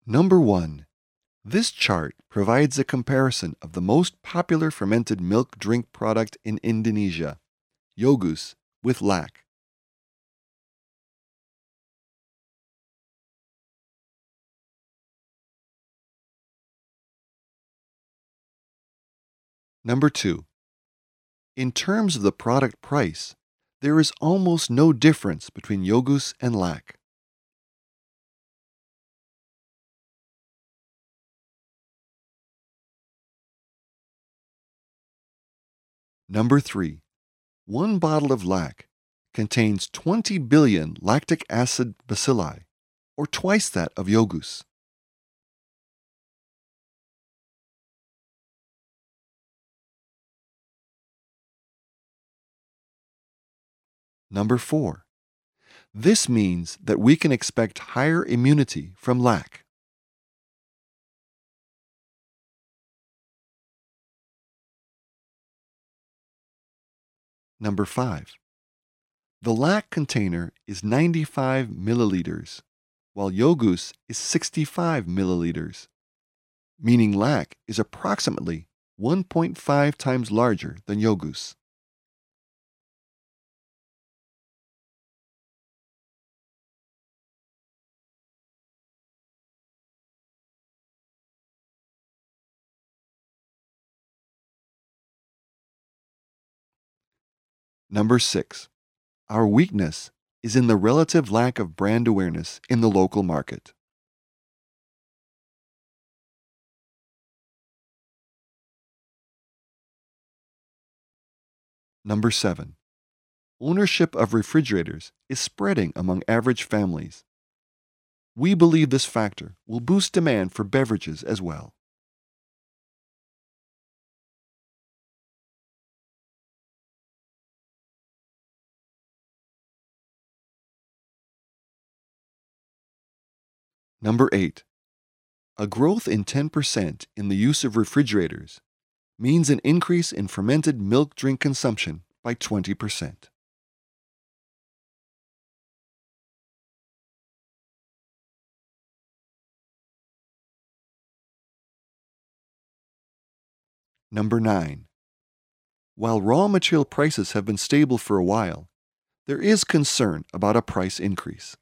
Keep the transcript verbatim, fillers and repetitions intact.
Number one. This chart provides a comparison of the most popular fermented milk drink product in Indonesia, Yogus, with lac. Number two. In terms of the product price, there is almost no difference between Yogus and lac. Number three. One bottle of lac contains twenty billion lactic acid bacilli, or twice that of Yogus. Number four. This means that we can expect higher immunity from lac. Number five. The lac container is ninety-five milliliters, while Yogus is sixty-five milliliters, meaning lac is approximately one point five times larger than Yogus. Number six. Our weakness is in the relative lack of brand awareness in the local market. Number seven. Ownership of refrigerators is spreading among average families. We believe this factor will boost demand for beverages as well. Number eight. A growth in ten percent in the use of refrigerators means an increase in fermented milk drink consumption by twenty percent. Number nine. While raw material prices have been stable for a while, there is concern about a price increase.